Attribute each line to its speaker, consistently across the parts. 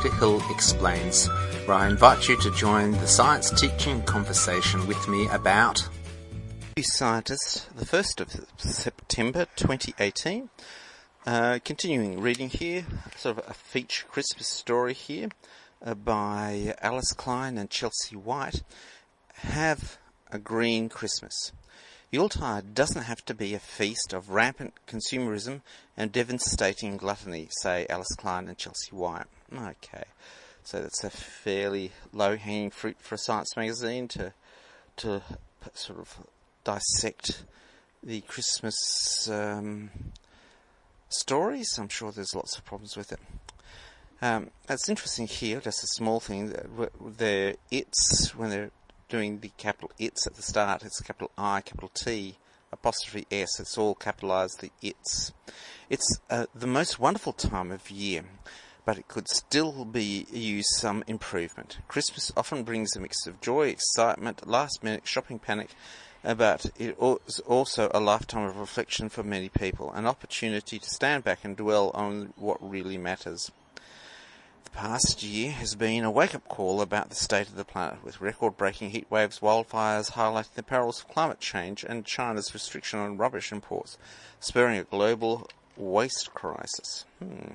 Speaker 1: Dr. Hill Explains, where I invite you to join the science teaching conversation with me about Scientist, the 1st of September 2018. Continuing reading here, sort of a feature Christmas story here by Alice Klein and Chelsea White. Have a green Christmas. Yuletide doesn't have to be a feast of rampant consumerism and devastating gluttony, say Alice Klein and Chelsea White. Okay, so that's a fairly low-hanging fruit for a science magazine to sort of dissect the Christmas stories. I'm sure there's lots of problems with it. It's interesting here, just a small thing, that when they're doing the capital ITS at the start, it's capital I, capital T, apostrophe S, it's all capitalised, the ITS. It's the most wonderful time of year, but it could still use some improvement. Christmas often brings a mix of joy, excitement, last-minute shopping panic, but it is also a lifetime of reflection for many people, an opportunity to stand back and dwell on what really matters. The past year has been a wake-up call about the state of the planet, with record-breaking heat waves, wildfires highlighting the perils of climate change and China's restriction on rubbish imports, spurring a global waste crisis.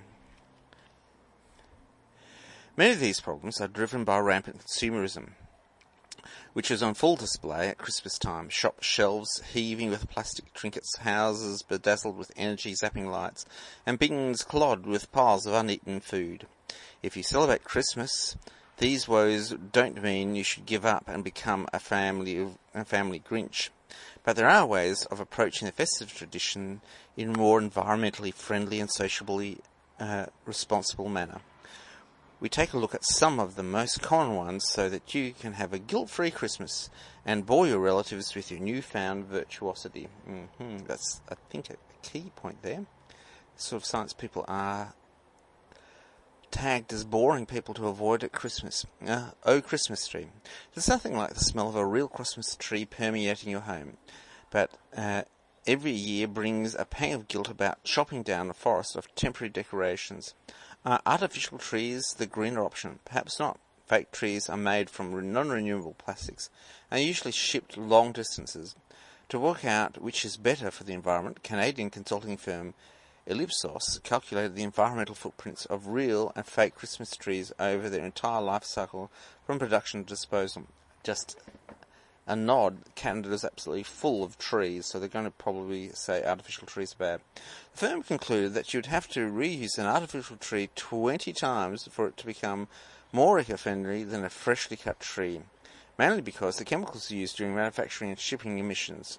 Speaker 1: Many of these problems are driven by rampant consumerism, which is on full display at Christmas time. Shop shelves heaving with plastic trinkets, houses bedazzled with energy-zapping lights, and bins clogged with piles of uneaten food. If you celebrate Christmas, these woes don't mean you should give up and become a family Grinch. But there are ways of approaching the festive tradition in a more environmentally friendly and sociably responsible manner. We take a look at some of the most common ones so that you can have a guilt-free Christmas and bore your relatives with your newfound virtuosity. That's, I think, a key point there. Sort of science people are tagged as boring people to avoid at Christmas. Oh, Christmas tree. There's nothing like the smell of a real Christmas tree permeating your home, but every year brings a pang of guilt about chopping down a forest of temporary decorations. Artificial trees, the greener option? Perhaps not. Fake trees are made from non-renewable plastics and are usually shipped long distances. To work out which is better for the environment, Canadian consulting firm Ellipsos calculated the environmental footprints of real and fake Christmas trees over their entire life cycle from production to disposal. Just a nod, Canada is absolutely full of trees, so they're going to probably say artificial trees are bad. The firm concluded that you'd have to reuse an artificial tree 20 times for it to become more eco-friendly than a freshly cut tree, mainly because the chemicals used during manufacturing and shipping emissions.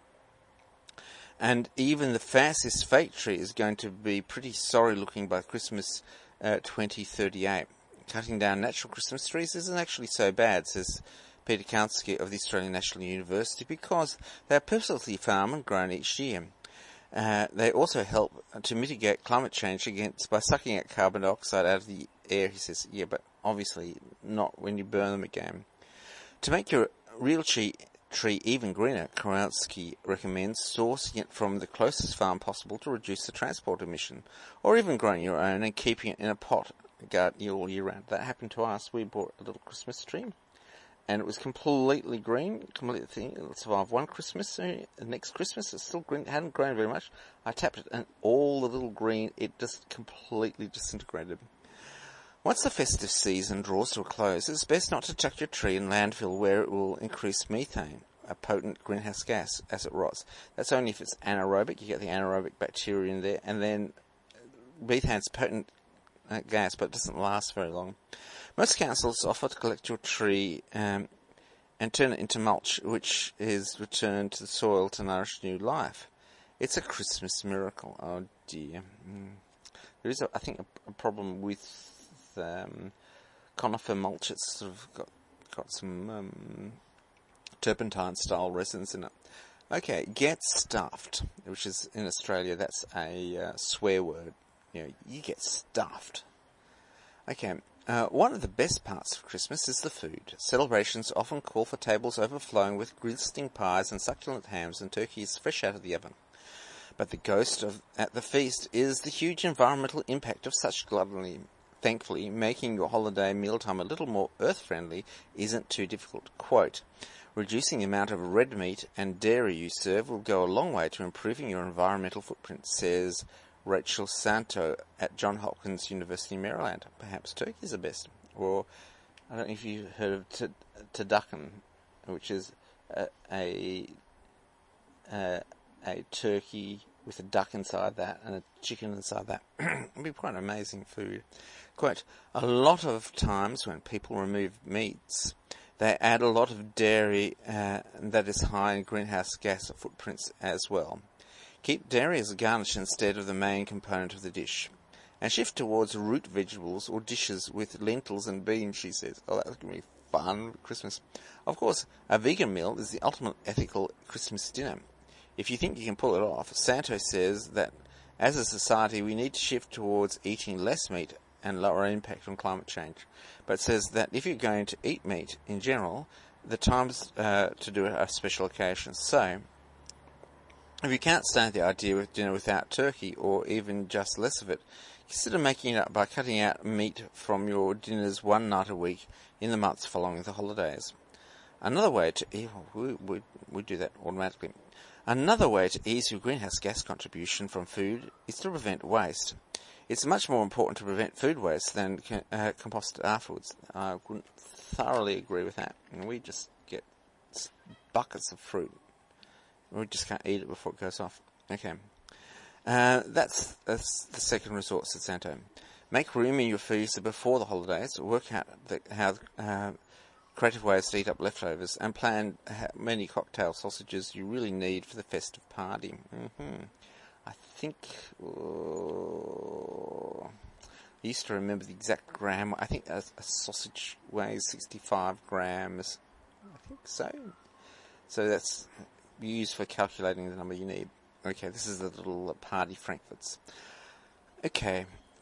Speaker 1: And even the fastest fake tree is going to be pretty sorry looking by Christmas 2038. Cutting down natural Christmas trees isn't actually so bad, says Peter Kaunsky of the Australian National University, because they are purposely farmed and grown each year. They also help to mitigate climate change by sucking out carbon dioxide out of the air, he says. Yeah, but obviously not when you burn them again. To make your real tree even greener, Kaunsky recommends sourcing it from the closest farm possible to reduce the transport emission, or even growing your own and keeping it in a pot garden all year round. That happened to us. We bought a little Christmas tree, and it was completely green, completely thin. It survived one Christmas. The next Christmas, it's still green. It hadn't grown very much. I tapped it, and all the little green, it just completely disintegrated. Once the festive season draws to a close, it's best not to chuck your tree in landfill where it will increase methane, a potent greenhouse gas, as it rots. That's only if it's anaerobic. You get the anaerobic bacteria in there, and then methane's potent gas, but it doesn't last very long. Most councils offer to collect your tree and turn it into mulch, which is returned to the soil to nourish new life. It's a Christmas miracle. Oh dear. There is, I think, a problem with conifer mulch. It's sort of got some turpentine-style resins in it. Okay, get stuffed, which is in Australia, that's a swear word. You get stuffed. Okay, one of the best parts of Christmas is the food. Celebrations often call for tables overflowing with glistening pies and succulent hams and turkeys fresh out of the oven. But the ghost at the feast is the huge environmental impact of such gluttony. Thankfully, making your holiday mealtime a little more earth-friendly isn't too difficult. Quote, reducing the amount of red meat and dairy you serve will go a long way to improving your environmental footprint, says Rachel Santo at Johns Hopkins University, Maryland. Perhaps turkey's the best. Or, I don't know if you've heard of turducken, which is a turkey with a duck inside that and a chicken inside that. It'd be quite amazing food. Quote, a lot of times when people remove meats, they add a lot of dairy that is high in greenhouse gas footprints as well. Keep dairy as a garnish instead of the main component of the dish. And shift towards root vegetables or dishes with lentils and beans, she says. Oh, that's going to be fun for Christmas. Of course, a vegan meal is the ultimate ethical Christmas dinner. If you think you can pull it off, Santo says that as a society we need to shift towards eating less meat and lower impact on climate change. But says that if you're going to eat meat in general, the time's to do it are special occasions. So, if you can't stand the idea of dinner without turkey, or even just less of it, consider making it up by cutting out meat from your dinners one night a week in the months following the holidays. Another way to we do that automatically. Another way to ease your greenhouse gas contribution from food is to prevent waste. It's much more important to prevent food waste than compost it afterwards. I wouldn't thoroughly agree with that. And we just get buckets of fruit. We just can't eat it before it goes off. Okay. That's the second resort, said Santo. Make room in your freezer before the holidays. Work out how creative ways to eat up leftovers, and plan how many cocktail sausages you really need for the festive party. I think I used to remember the exact gram. I think a sausage weighs 65 grams. I think so. So that's used for calculating the number you need. Okay, this is the little party frankfurts. Okay,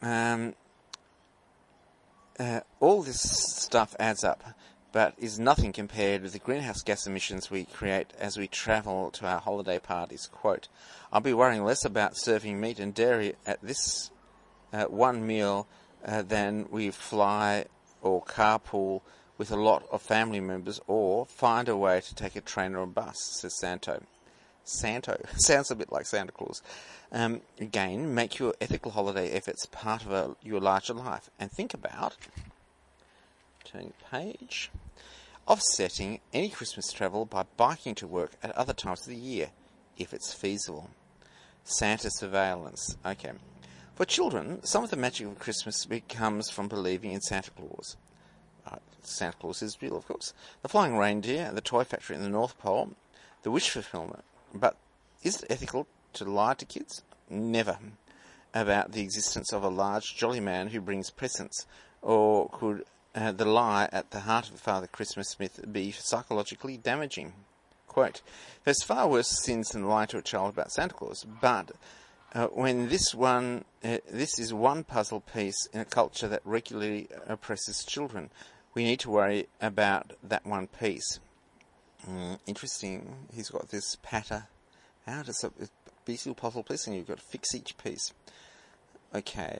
Speaker 1: all this stuff adds up, but is nothing compared with the greenhouse gas emissions we create as we travel to our holiday parties. Quote, I'll be worrying less about serving meat and dairy at this one meal than we fly or carpool with a lot of family members or find a way to take a train or a bus, says Santo. Santo sounds a bit like Santa Claus. Again, make your ethical holiday efforts part of your larger life, and think about, turning the page, offsetting any Christmas travel by biking to work at other times of the year, if it's feasible. Santa surveillance. Okay. For children, some of the magic of Christmas comes from believing in Santa Claus. Santa Claus is real, of course. The flying reindeer, the toy factory in the North Pole, the wish fulfillment. But is it ethical to lie to kids? Never. About the existence of a large, jolly man who brings presents, or could the lie at the heart of Father Christmas myth be psychologically damaging? Quote, there's far worse sins than lying to a child about Santa Claus, but when this is one puzzle piece in a culture that regularly oppresses children, we need to worry about that one piece. Interesting. He's got this patter. How does a beautiful puzzle piece, and you've got to fix each piece. Okay,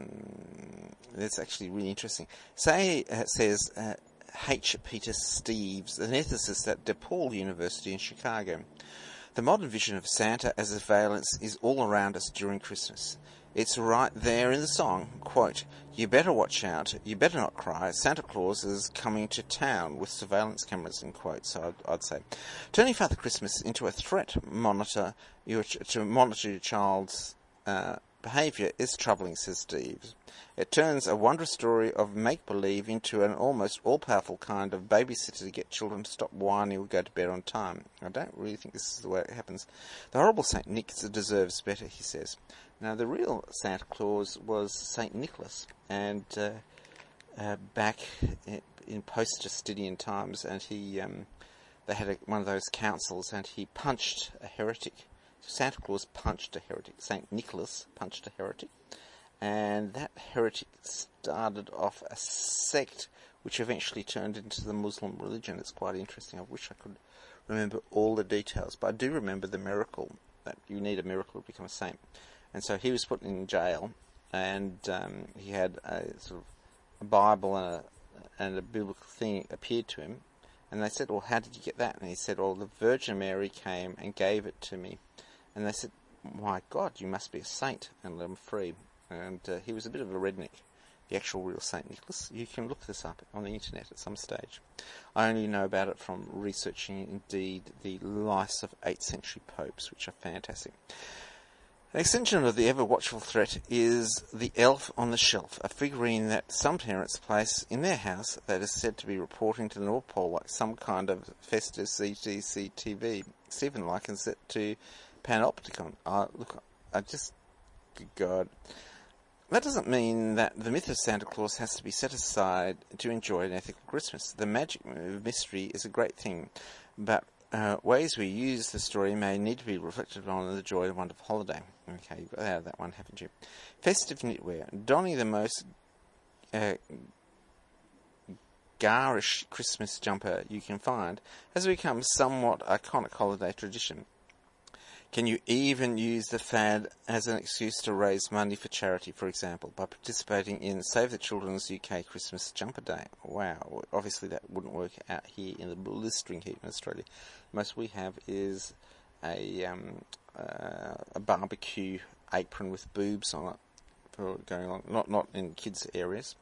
Speaker 1: that's actually really interesting. Says H. Peter Steeves, an ethicist at DePaul University in Chicago. The modern vision of Santa as a surveillance is all around us during Christmas. It's right there in the song. Quote, you better watch out, you better not cry, Santa Claus is coming to town with surveillance cameras, in quotes, so I'd say. Turning Father Christmas into a threat to monitor your child's behaviour is troubling, says Steve. It turns a wondrous story of make-believe into an almost all-powerful kind of babysitter to get children to stop whining or go to bed on time. I don't really think this is the way it happens. The horrible St. Nick deserves better, he says. Now, the real Santa Claus was St. Nicholas, and back in post-Justinian times, and they had one of those councils, and he punched a heretic. Santa Claus punched a heretic. St. Nicholas punched a heretic. And that heretic started off a sect which eventually turned into the Muslim religion. It's quite interesting. I wish I could remember all the details. But I do remember the miracle, that you need a miracle to become a saint. And so he was put in jail, and he had a sort of Bible and a biblical thing appeared to him. And they said, well, how did you get that? And he said, well, the Virgin Mary came and gave it to me. And they said, my God, you must be a saint, and let him free. And he was a bit of a redneck, the actual real Saint Nicholas. You can look this up on the internet at some stage. I only know about it from researching, indeed, the lives of 8th century popes, which are fantastic. An extension of the ever-watchful threat is the elf on the shelf, a figurine that some parents place in their house that is said to be reporting to the North Pole like some kind of festive CCTV. Stephen likens it to Panopticon. Good God. That doesn't mean that the myth of Santa Claus has to be set aside to enjoy an ethical Christmas. The magic of mystery is a great thing, but ways we use the story may need to be reflected on in the joy of a wonderful holiday. Okay, you've got out of that one, haven't you? Festive knitwear. Donning the most garish Christmas jumper you can find has become a somewhat iconic holiday tradition. Can you even use the fad as an excuse to raise money for charity, for example, by participating in Save the Children's UK Christmas Jumper Day? Wow, obviously that wouldn't work out here in the blistering heat in Australia. Most we have is a barbecue apron with boobs on it for going on, not in kids' areas.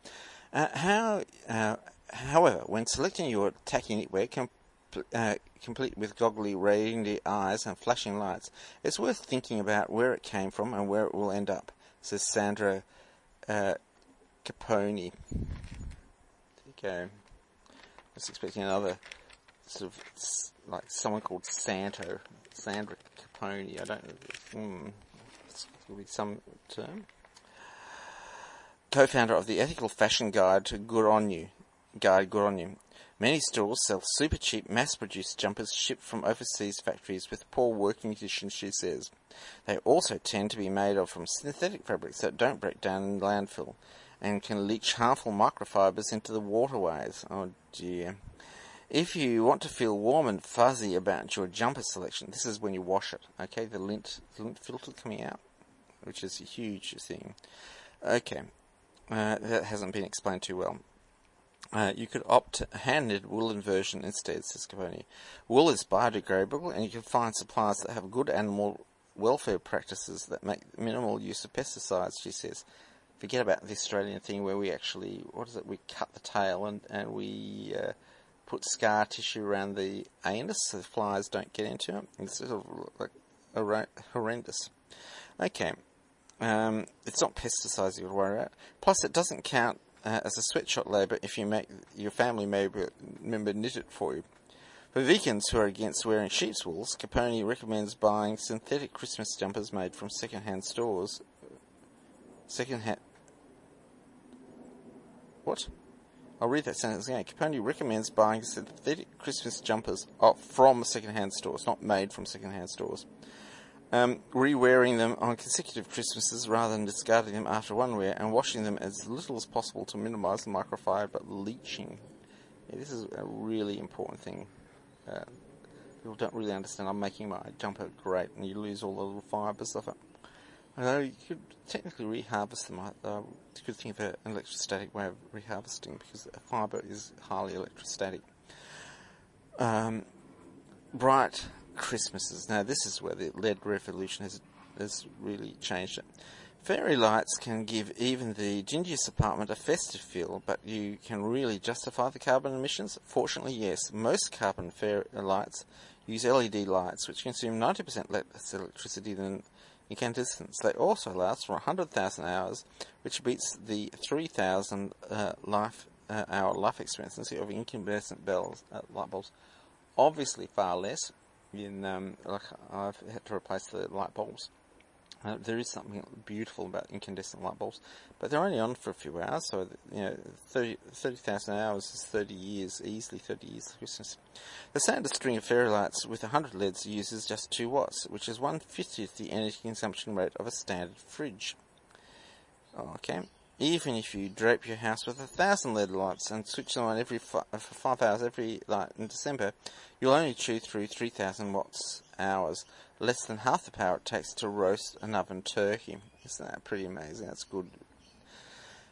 Speaker 1: However, when selecting your tacky knitwear, complete with goggly reindeer eyes and flashing lights, it's worth thinking about where it came from and where it will end up, says Sandra Caponi. There you go. I was expecting another sort of like someone called Sandra Caponi. I don't know. It's going to be some term. Co-founder of the ethical fashion guide Good On You. Many stores sell super cheap, mass-produced jumpers shipped from overseas factories with poor working conditions, she says. They also tend to be made from synthetic fabrics that don't break down in landfill and can leach harmful microfibers into the waterways. Oh dear. If you want to feel warm and fuzzy about your jumper selection, this is when you wash it. Okay, the lint filter coming out, which is a huge thing. Okay, that hasn't been explained too well. You could opt hand-knit woolen version instead, says Caponi. Wool is biodegradable, and you can find suppliers that have good animal welfare practices that make minimal use of pesticides, she says. Forget about the Australian thing where we actually, we cut the tail and we put scar tissue around the anus so the flies don't get into it. It's sort of like horrendous. Okay. It's not pesticides you've got to worry about. Plus, it doesn't count as a sweatshop labour if you make your family member knit it for you. For vegans who are against wearing sheep's wools, Caponi recommends buying synthetic Christmas jumpers made from second-hand stores. What? I'll read that sentence again. Caponi recommends buying synthetic Christmas jumpers from second-hand stores, not made from second-hand stores. Re-wearing them on consecutive Christmases rather than discarding them after one wear, and washing them as little as possible to minimise the microfiber leaching. Yeah, this is a really important thing. People don't really understand. I'm making my jumper great, and you lose all the little fibres of it. Although you could technically reharvest them. You could think of an electrostatic way of reharvesting, because a fibre is highly electrostatic. Bright Christmases. Now this is where the LED revolution has really changed it. Fairy lights can give even the dingiest apartment a festive feel, but you can really justify the carbon emissions? Fortunately, yes. Most carbon fairy lights use LED lights, which consume 90% less electricity than incandescents. They also last for 100,000 hours, which beats the 3,000 hour life expectancy of incandescent light bulbs. Obviously far less. I've had to replace the light bulbs. There is something beautiful about incandescent light bulbs, but they're only on for a few hours, so 30,000 hours is 30 years, easily 30 years of Christmas. The standard string of fairy lights with 100 LEDs uses just 2 watts, which is 1/50th the energy consumption rate of a standard fridge. Okay. Even if you drape your house with 1,000 LED lights and switch them on for 5 hours every night in December, you'll only chew through 3,000 watts hours, less than half the power it takes to roast an oven turkey. Isn't that pretty amazing? That's good.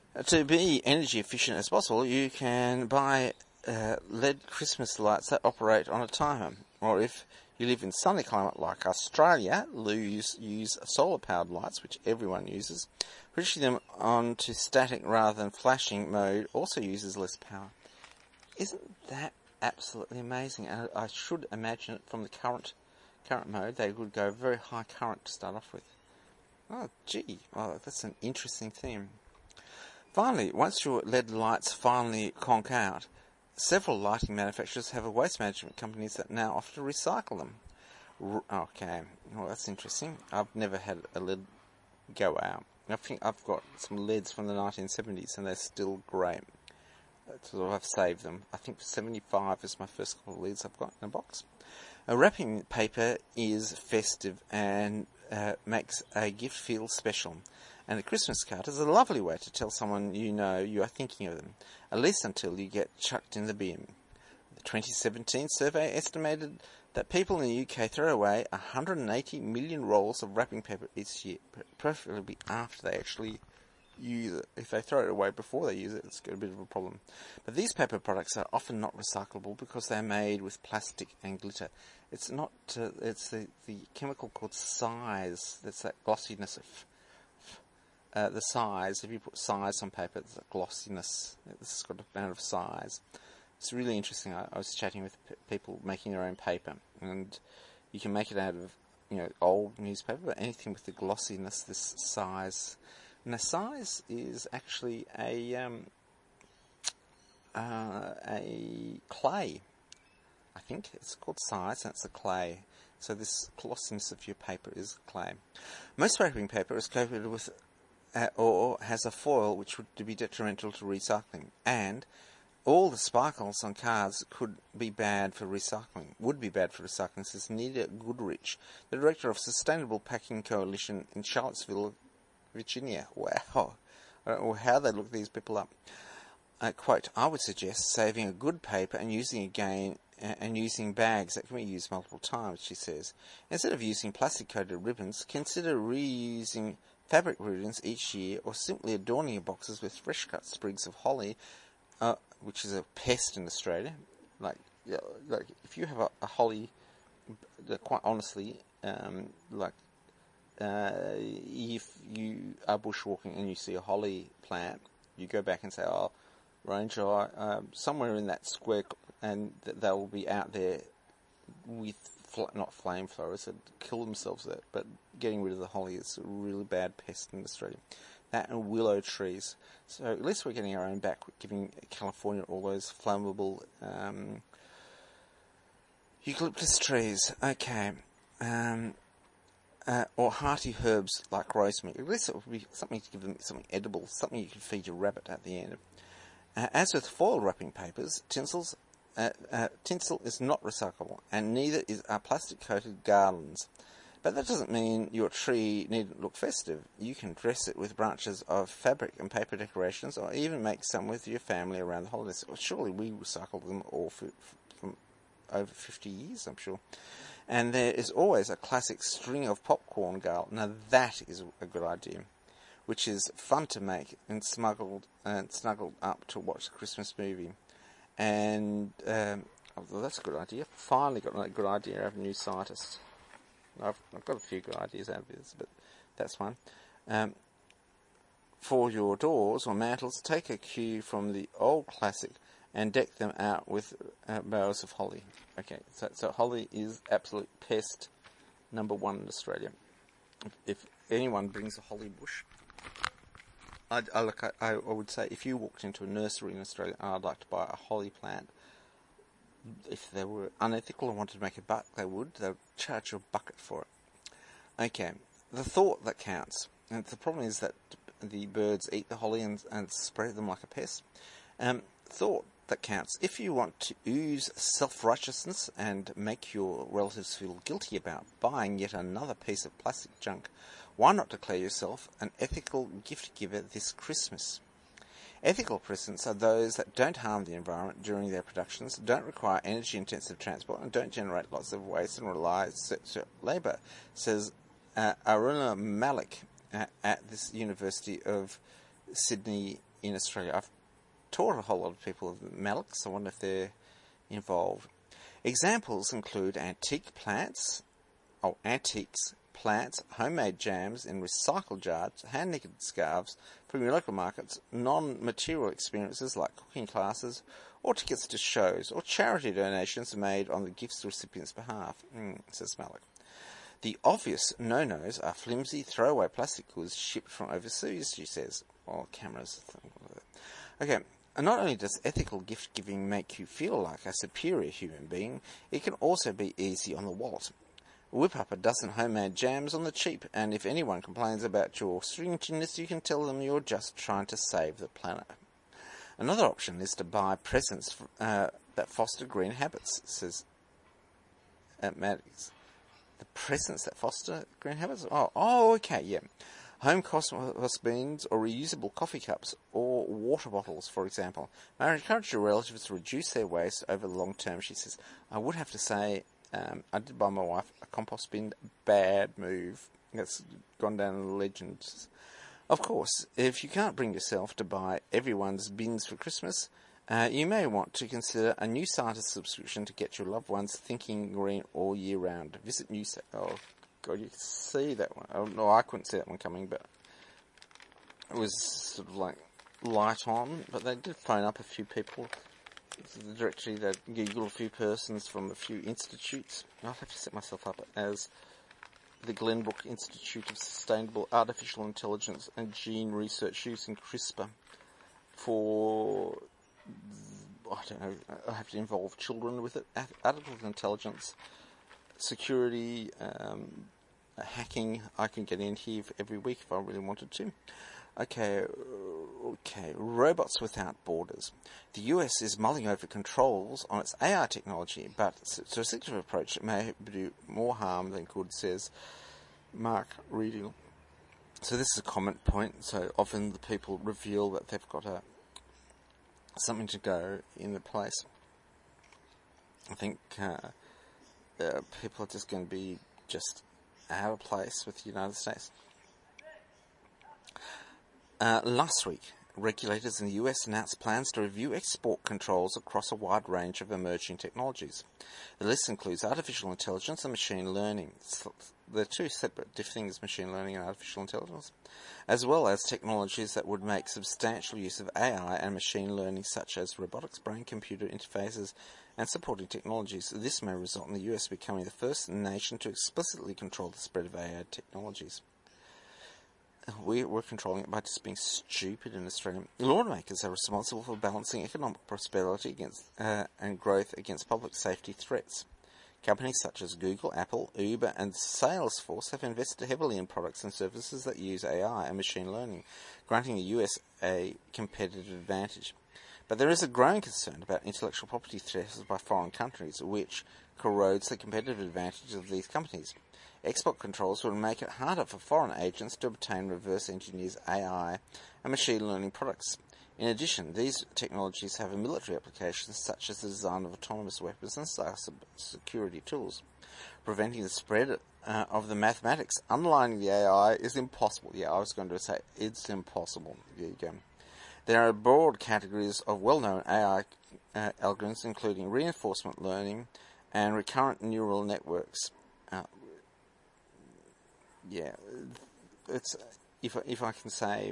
Speaker 1: To be energy efficient as possible, you can buy LED Christmas lights that operate on a timer. Or if you live in sunny climate like Australia, use solar-powered lights, which everyone uses. Switching them on to static rather than flashing mode also uses less power. Isn't that absolutely amazing? And I should imagine it from the current mode, they would go very high current to start off with. Oh, gee, well, that's an interesting theme. Finally, once your LED lights finally conk out, several lighting manufacturers have waste management companies that now offer to recycle them. Okay, well, that's interesting. I've never had a LED go out. I think I've got some LEDs from the 1970s and they're still great. So I've saved them. I think 75 is my first couple of LEDs I've got in a box. Wrapping paper is festive and makes a gift feel special. And a Christmas card is a lovely way to tell someone you know you are thinking of them, at least until you get chucked in the bin. The 2017 survey estimated that people in the UK throw away 180 million rolls of wrapping paper each year, preferably after they actually use it. If they throw it away before they use it, it's got a bit of a problem. But these paper products are often not recyclable because they're made with plastic and glitter. It's not, it's the chemical called size, that's that glossiness of the size. If you put size on paper, it's a glossiness. This has got a amount of size. It's really interesting. I was chatting with people making their own paper, and you can make it out of old newspaper, but anything with the glossiness, this size. And the size is actually a clay. I think it's called size, and it's a clay. So this glossiness of your paper is clay. Most wrapping paper is coated with or has a foil which would be detrimental to recycling, and all the sparkles on cards would be bad for recycling, says Nita Goodrich, the director of Sustainable Packing Coalition in Charlottesville, Virginia. Wow. I don't know how they look these people up. Quote, I would suggest saving a good paper and using again and using bags that can be used multiple times, she says. Instead of using plastic-coated ribbons, consider reusing fabric ribbons each year, or simply adorning your boxes with fresh-cut sprigs of holly, which is a pest in Australia. Like if you have a holly, quite honestly, if you are bushwalking and you see a holly plant, you go back and say, "Oh, ranger, somewhere in that square," and they will be out there with not flamethrowers that kill themselves there, but getting rid of the holly is a really bad pest in Australia. That and willow trees. So at least we're getting our own back, giving California all those flammable eucalyptus trees. Okay. Or hearty herbs like rosemary. At least it would be something to give them something edible, something you can feed your rabbit at the end. As with foil wrapping papers, tinsel is not recyclable, and neither is our plastic-coated garlands. But that doesn't mean your tree needn't look festive. You can dress it with branches of fabric and paper decorations, or even make some with your family around the holidays. Well, surely we recycled them all from over 50 years, I'm sure. And there is always a classic string of popcorn garland. Now that is a good idea, which is fun to make and snuggled up to watch the Christmas movie. And well, that's a good idea. Finally got a good idea out of a new scientist. I've got a few good ideas out of this, but that's one. For your doors or mantles, take a cue from the old classic and deck them out with boughs of holly. Okay, so holly is absolute pest number one in Australia. If anyone brings a holly bush, I would say if you walked into a nursery in Australia and I'd like to buy a holly plant, if they were unethical and wanted to make a buck, they would charge you a bucket for it. Okay, the thought that counts. And the problem is that the birds eat the holly and spread them like a pest. Thought that counts. If you want to ooze self-righteousness and make your relatives feel guilty about buying yet another piece of plastic junk, why not declare yourself an ethical gift giver this Christmas? Ethical presents are those that don't harm the environment during their productions, don't require energy-intensive transport, and don't generate lots of waste and rely on labour, says Aruna Malik at this University of Sydney in Australia. I've taught a whole lot of people of Malix. I wonder if they're involved. Examples include antiques, plants, homemade jams in recycled jars, hand-knitted scarves from your local markets, non-material experiences like cooking classes, or tickets to shows, or charity donations made on the gifts recipient's behalf, says Malik. The obvious no-nos are flimsy, throwaway plastic goods shipped from overseas, she says. Or cameras. Okay, and not only does ethical gift-giving make you feel like a superior human being, it can also be easy on the wallet. Whip up a dozen homemade jams on the cheap, and if anyone complains about your stringiness, you can tell them you're just trying to save the planet. Another option is to buy presents that foster green habits, says Maddox. The presents that foster green habits? Oh, okay, yeah. Home compost beans or reusable coffee cups or water bottles, for example. I encourage your relatives to reduce their waste over the long term, she says. I would have to say, I did buy my wife a compost bin. Bad move. That's gone down in the legends. Of course, if you can't bring yourself to buy everyone's bins for Christmas, you may want to consider a New Scientist subscription to get your loved ones thinking green all year round. Visit New Scientist. Oh, God, you can see that one. Oh, no, I couldn't see that one coming, but it was sort of like light on. But they did phone up a few people. The directory, they Googled a few persons from a few institutes. I'll have to set myself up as the Glenbrook Institute of Sustainable Artificial Intelligence and Gene Research using CRISPR for, I don't know, I have to involve children with it, artificial intelligence, security, hacking. I can get in here every week if I really wanted to. Okay, robots without borders. The US is mulling over controls on its AI technology, but its restrictive approach may do more harm than good, says Mark Riedel. So this is a comment point. So often the people reveal that they've got something to go in the place. I think people are just going to be just out of place with the United States. Last week, regulators in the US announced plans to review export controls across a wide range of emerging technologies. The list includes artificial intelligence and machine learning. They're two separate things, machine learning and artificial intelligence, as well as technologies that would make substantial use of AI and machine learning, such as robotics, brain-computer interfaces, and supporting technologies. This may result in the US becoming the first nation to explicitly control the spread of AI technologies. We're controlling it by just being stupid in Australia. Lawmakers are responsible for balancing economic prosperity and growth against public safety threats. Companies such as Google, Apple, Uber, and Salesforce have invested heavily in products and services that use AI and machine learning, granting the US a competitive advantage. But there is a growing concern about intellectual property thefts by foreign countries, which corrodes the competitive advantage of these companies. Export controls will make it harder for foreign agents to obtain reverse engineers AI and machine learning products. In addition, these technologies have military applications such as the design of autonomous weapons and security tools. Preventing the spread of the mathematics underlying the AI is impossible. Yeah, I was going to say it's impossible. There you go. There are broad categories of well-known AI algorithms, including reinforcement learning and recurrent neural networks. It's if I can say,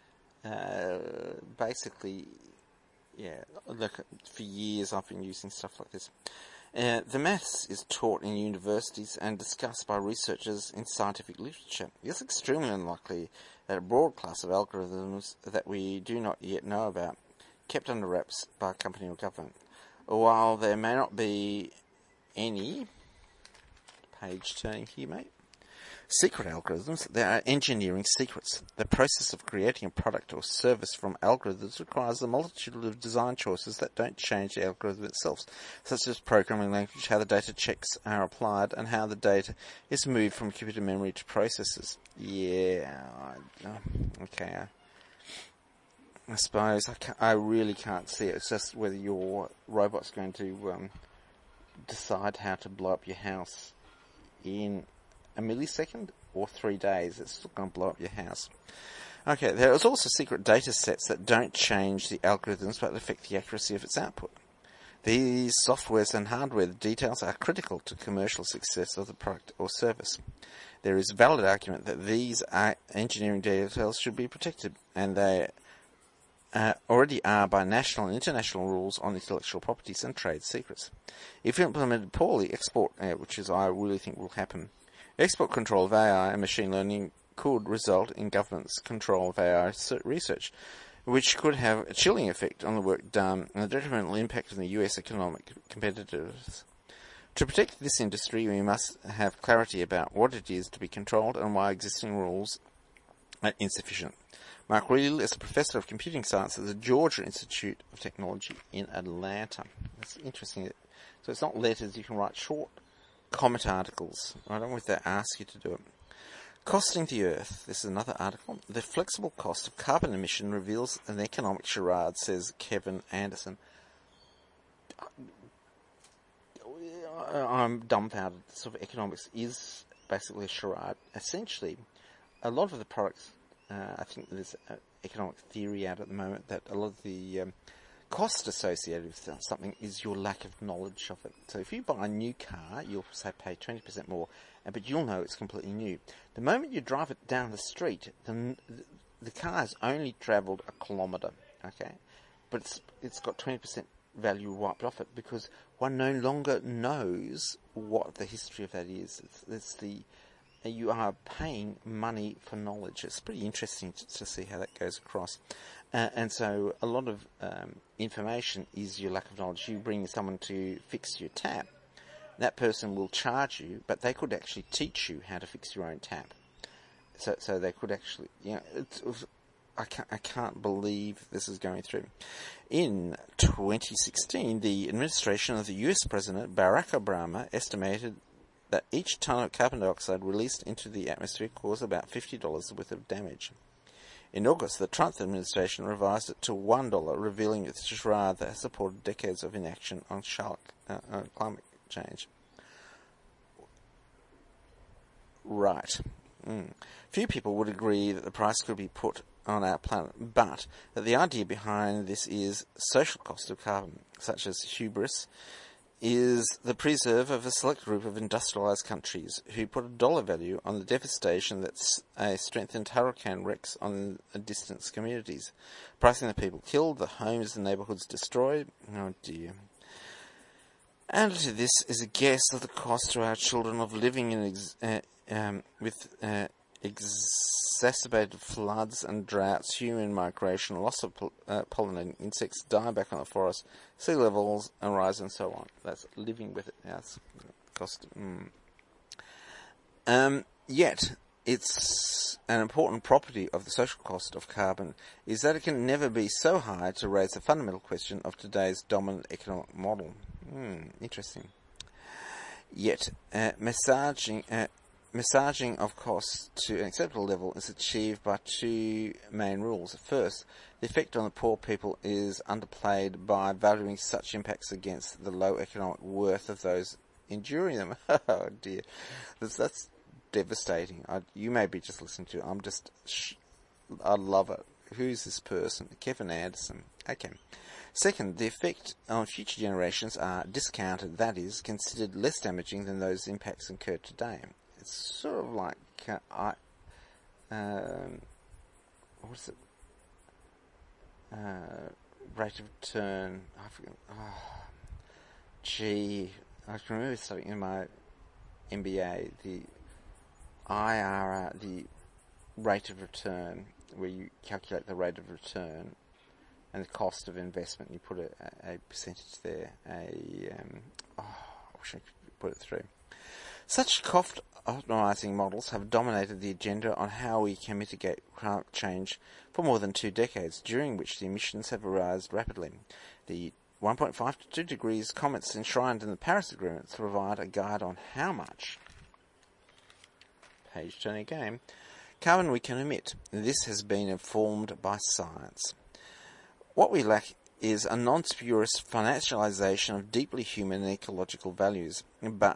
Speaker 1: basically, look, for years I've been using stuff like this. The maths is taught in universities and discussed by researchers in scientific literature. It's extremely unlikely that a broad class of algorithms that we do not yet know about, kept under wraps by a company or government. While there may not be any, page turning here, mate, secret algorithms, there are engineering secrets. The process of creating a product or service from algorithms requires a multitude of design choices that don't change the algorithm itself, such as programming language, how the data checks are applied, and how the data is moved from computer memory to processors. I suppose I really can't see it. It's just whether your robot's going to decide how to blow up your house in a millisecond or 3 days. It's still going to blow up your house. Okay, there is also secret data sets that don't change the algorithms but affect the accuracy of its output. These softwares and hardware details are critical to commercial success of the product or service. There is valid argument that these engineering details should be protected, and they already are by national and international rules on intellectual properties and trade secrets. If implemented poorly, which is I really think will happen, export control of AI and machine learning could result in government's control of AI research, which could have a chilling effect on the work done and a detrimental impact on the US economic competitiveness. To protect this industry, we must have clarity about what it is to be controlled and why existing rules are insufficient. Mark Reel is a professor of computing science at the Georgia Institute of Technology in Atlanta. That's interesting. So it's not letters, you can write short comment articles. I don't know if they ask you to do it. Costing the Earth. This is another article. The flexible cost of carbon emission reveals an economic charade, says Kevin Anderson. I'm dumbfounded. Sort of economics is basically a charade. Essentially, a lot of the products, I think there's economic theory out at the moment that a lot of the cost associated with something is your lack of knowledge of it. So if you buy a new car, you'll say pay 20% more, but you'll know it's completely new. The moment you drive it down the street, the car has only travelled a kilometre, okay? But it's got 20% value wiped off it because one no longer knows what the history of that is. You are paying money for knowledge. It's pretty interesting to see how that goes across. And so a lot of information is your lack of knowledge. You bring someone to fix your tap, that person will charge you, but they could actually teach you how to fix your own tap. So they could actually, I can't believe this is going through. In 2016, the administration of the US President Barack Obama estimated that each ton of carbon dioxide released into the atmosphere caused about $50 worth of damage. In August, the Trump administration revised it to $1, revealing its charade that has supported decades of inaction on climate change. Right. Few people would agree that the price could be put on our planet, but that the idea behind this is social cost of carbon, such as hubris, is the preserve of a select group of industrialized countries who put a dollar value on the devastation that a strengthened hurricane wreaks on distant communities, pricing the people killed, the homes and neighborhoods destroyed. Oh dear. Added to this is a guess of the cost to our children of living in with exacerbated floods and droughts, human migration, loss of pollinating insects, dieback on the forest, sea levels and rise, and so on. That's living with it now. It's cost. Yet, it's an important property of the social cost of carbon is that it can never be so high to raise the fundamental question of today's dominant economic model. Interesting. Yet, massaging of costs to an acceptable level is achieved by two main rules. First, the effect on the poor people is underplayed by valuing such impacts against the low economic worth of those enduring them. Oh dear, that's devastating. You may be just listening to it. I love it. Who's this person? Kevin Anderson. Okay. Second, the effect on future generations are discounted, that is, considered less damaging than those impacts incurred today. It's sort of like, what's it? Rate of return. I forget. I can remember studying in my MBA, the IRR, the rate of return, where you calculate the rate of return and the cost of investment. You put a percentage there. I wish I could put it through. Such cost optimizing models have dominated the agenda on how we can mitigate climate change for more than 2 decades, during which the emissions have risen rapidly. The 1.5 to 2 degrees comments enshrined in the Paris Agreement provide a guide on how much, page turning again, carbon we can emit. This has been informed by science. What we lack is a non-spurious financialization of deeply human and ecological values, but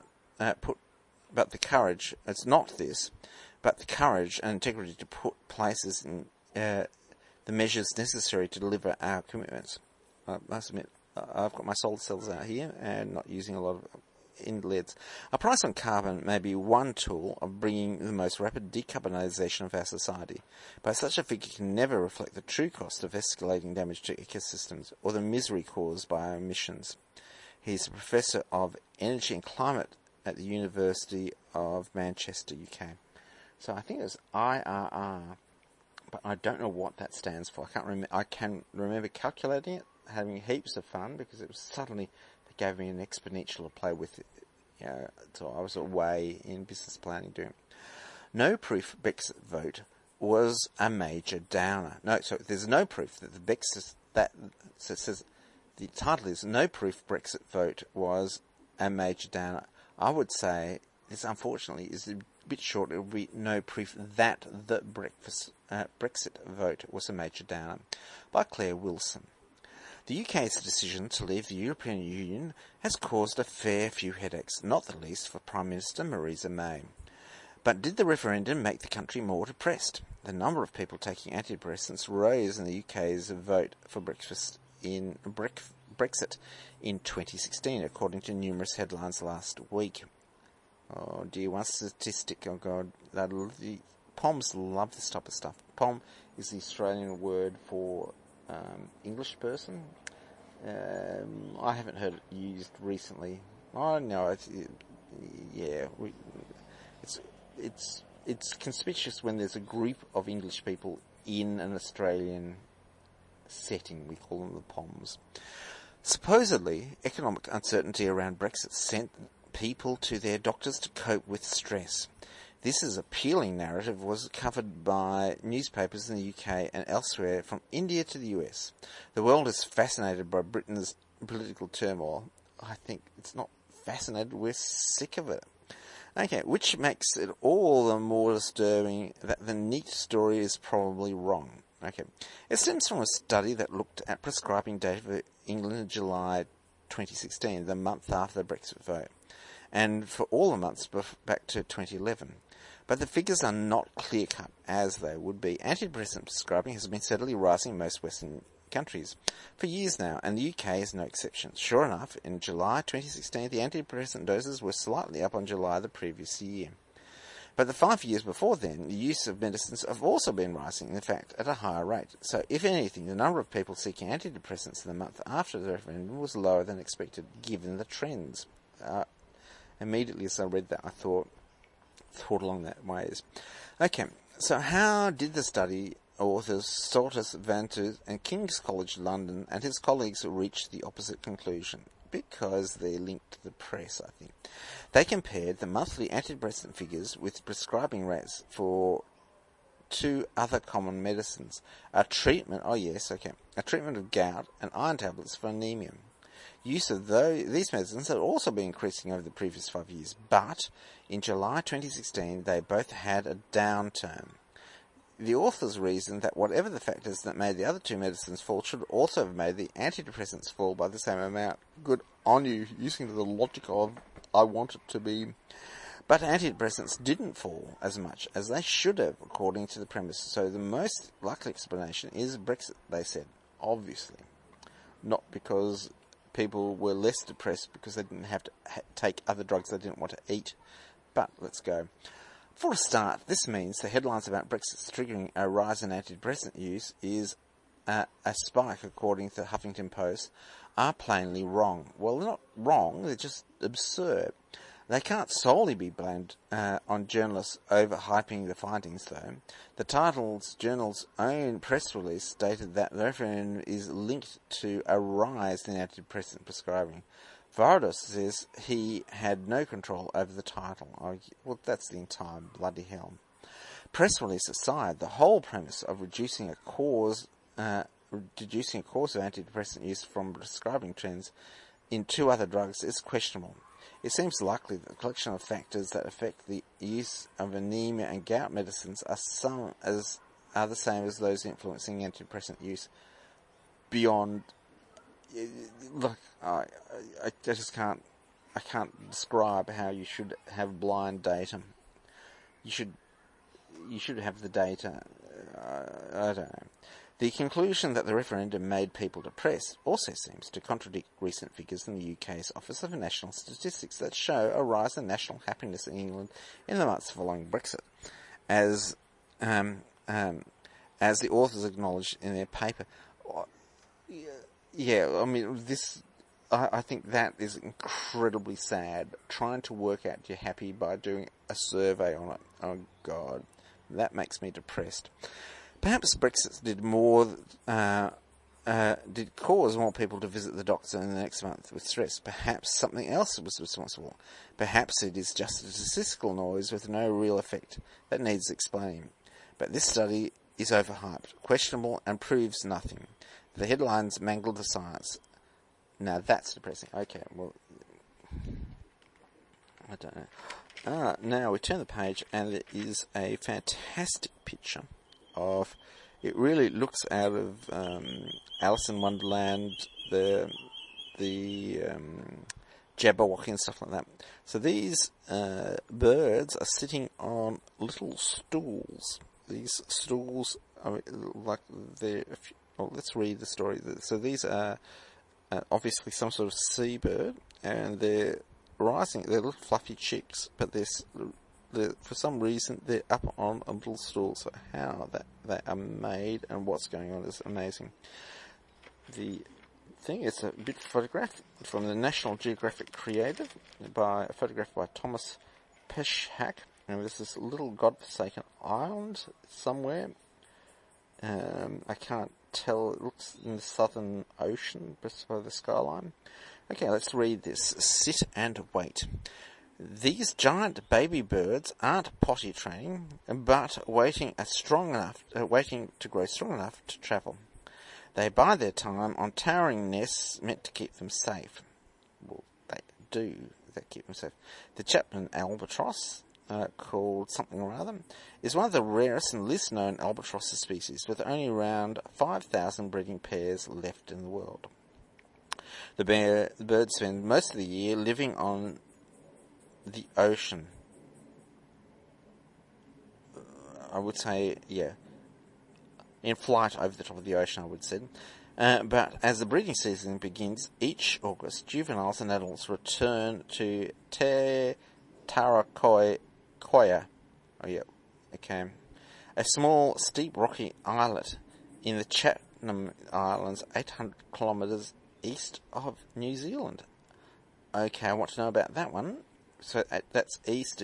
Speaker 1: the courage, it's not this, but the courage and integrity to put places the measures necessary to deliver our commitments. I must admit, I've got my solar cells out here and not using a lot of leads. A price on carbon may be one tool of bringing the most rapid decarbonisation of our society, but such a figure can never reflect the true cost of escalating damage to ecosystems or the misery caused by our emissions. He's a professor of energy and climate at the University of Manchester, UK. So I think it's IRR, but I don't know what that stands for. I can remember calculating it, having heaps of fun, because it was suddenly gave me an exponential to play with it. So I was away in business planning doing it. No proof Brexit vote was a major downer. No, so there's no proof that the Brexit, so it says the title is No Proof Brexit Vote Was a Major Downer. I would say this, unfortunately, is a bit short. It would be no proof that the Brexit vote was a major downer, by Claire Wilson. The UK's decision to leave the European Union has caused a fair few headaches, not the least for Prime Minister Theresa May. But did the referendum make the country more depressed? The number of people taking antidepressants rose in the UK's vote for Brexit in 2016, according to numerous headlines last week. Oh dear, one statistic, oh God, the POMs love this type of stuff. POM is the Australian word for English person. I haven't heard it used recently. Oh no, it's conspicuous when there's a group of English people in an Australian setting. We call them the POMs. Supposedly, economic uncertainty around Brexit sent people to their doctors to cope with stress. This is appealing narrative was covered by newspapers in the UK and elsewhere, from India to the US. The world is fascinated by Britain's political turmoil. I think it's not fascinated, we're sick of it. Okay, which makes it all the more disturbing that the neat story is probably wrong. Okay, it stems from a study that looked at prescribing data for England in July 2016, the month after the Brexit vote, and for all the months back to 2011. But the figures are not clear-cut, as they would be. Antidepressant prescribing has been steadily rising in most Western countries for years now, and the UK is no exception. Sure enough, in July 2016, the antidepressant doses were slightly up on July the previous year. But the 5 years before then, the use of medicines have also been rising, in fact, at a higher rate. So, if anything, the number of people seeking antidepressants in the month after the referendum was lower than expected, given the trends. Immediately as I read that, I thought along that ways. Okay, so how did the study authors Saltus Vantus and King's College London and his colleagues reach the opposite conclusion? Because they're linked to the press, I think. They compared the monthly antidepressant figures with prescribing rates for two other common medicines. A treatment of gout and iron tablets for anemia. Use of these medicines had also been increasing over the previous 5 years, but in July 2016 they both had a downturn. The authors reasoned that whatever the factors that made the other two medicines fall should also have made the antidepressants fall by the same amount. Good on you, using the logic of I want it to be. But antidepressants didn't fall as much as they should have, according to the premise. So the most likely explanation is Brexit, they said. Obviously. Not because people were less depressed because they didn't have to take other drugs they didn't want to eat. But let's go. For a start, this means the headlines about Brexit triggering a rise in antidepressant use is a spike, according to the Huffington Post, are plainly wrong. Well, they're not wrong, they're just absurd. They can't solely be blamed on journalists overhyping the findings, though. The journal's own press release stated that the referendum is linked to a rise in antidepressant prescribing. Vardos says he had no control over the title. Well, that's the entire bloody hell. Press release aside, the whole premise of reducing a cause of antidepressant use from prescribing trends in two other drugs is questionable. It seems likely that the collection of factors that affect the use of anemia and gout medicines are the same as those influencing antidepressant use beyond. Look, I just can't. I can't describe how you should have blind data. You should have the data I don't know. The conclusion that the referendum made people depressed also seems to contradict recent figures in the UK's Office of National Statistics that show a rise in national happiness in England in the months following Brexit, as the authors acknowledged in their paper. Yeah, I mean, I think that is incredibly sad. Trying to work out you're happy by doing a survey on it. Oh, God. That makes me depressed. Perhaps Brexit did cause more people to visit the doctor in the next month with stress. Perhaps something else was responsible. Perhaps it is just a statistical noise with no real effect that needs explaining. But this study is overhyped, questionable, and proves nothing. The headlines mangle the science. Now that's depressing. Okay, well, I don't know. Now we turn the page and there is a fantastic picture of, it really looks out of Alice in Wonderland, the Jabberwocky and stuff like that. So these birds are sitting on little stools. These stools are like they're... Well, let's read the story. So these are obviously some sort of seabird, and they're rising. They're little fluffy chicks, but for some reason they're up on a little stool. So how they are made and what's going on is amazing. The thing is a bit photograph from the National Geographic Creative, a photograph by Thomas Peschak. And this is a little godforsaken island somewhere. I can't tell. It looks in the Southern Ocean, by the skyline. Okay, let's read this. Sit and wait. These giant baby birds aren't potty training, but waiting to grow strong enough to travel. They bide their time on towering nests meant to keep them safe. Well, they do. They keep them safe. The Chapman albatross, called something or other, is one of the rarest and least known albatross species, with only around 5,000 breeding pairs left in the world. The birds spend most of the year living on the ocean. I would say, yeah, in flight over the top of the ocean, I would say. But as the breeding season begins each August, juveniles and adults return to Te Tarakoia. Oh yeah, okay. A small, steep, rocky islet in the Chatham Islands, 800 kilometres east of New Zealand. Okay, I want to know about that one. So that's east.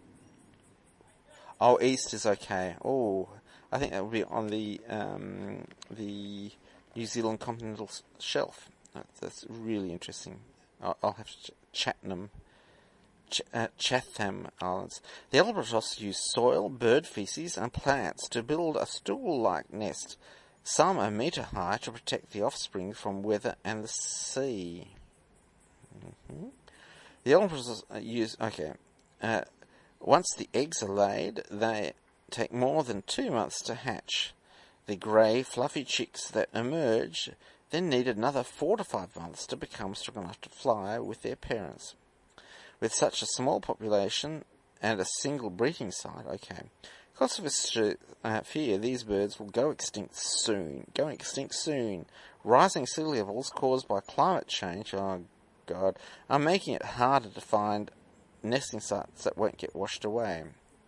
Speaker 1: East is okay. Oh, I think that would be on the New Zealand continental shelf. That's really interesting. I'll have to Chatham Islands. The albatross use soil, bird feces, and plants to build a stool-like nest, some a metre high, to protect the offspring from weather and the sea. Mm-hmm. The albatross use... Okay. Once the eggs are laid, they take more than 2 months to hatch. The grey, fluffy chicks that emerge then need another 4 to 5 months to become strong enough to fly with their parents. With such a small population and a single breeding site, okay, conservatists fear these birds will go extinct soon. Rising sea levels caused by climate change, oh God, are making it harder to find nesting sites that won't get washed away.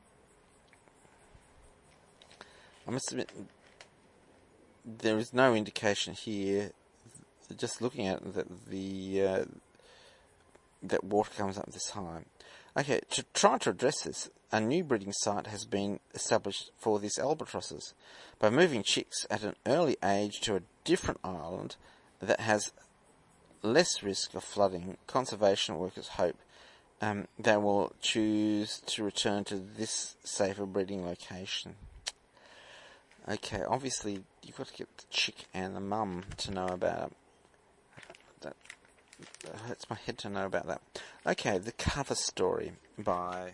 Speaker 1: I must admit, there is no indication here, just looking at it, that that water comes up this high. Okay, to try to address this, a new breeding site has been established for these albatrosses. By moving chicks at an early age to a different island that has less risk of flooding, conservation workers hope they will choose to return to this safer breeding location. Okay, obviously you've got to get the chick and the mum to know about it. That hurts my head to know about that. Okay, the cover story by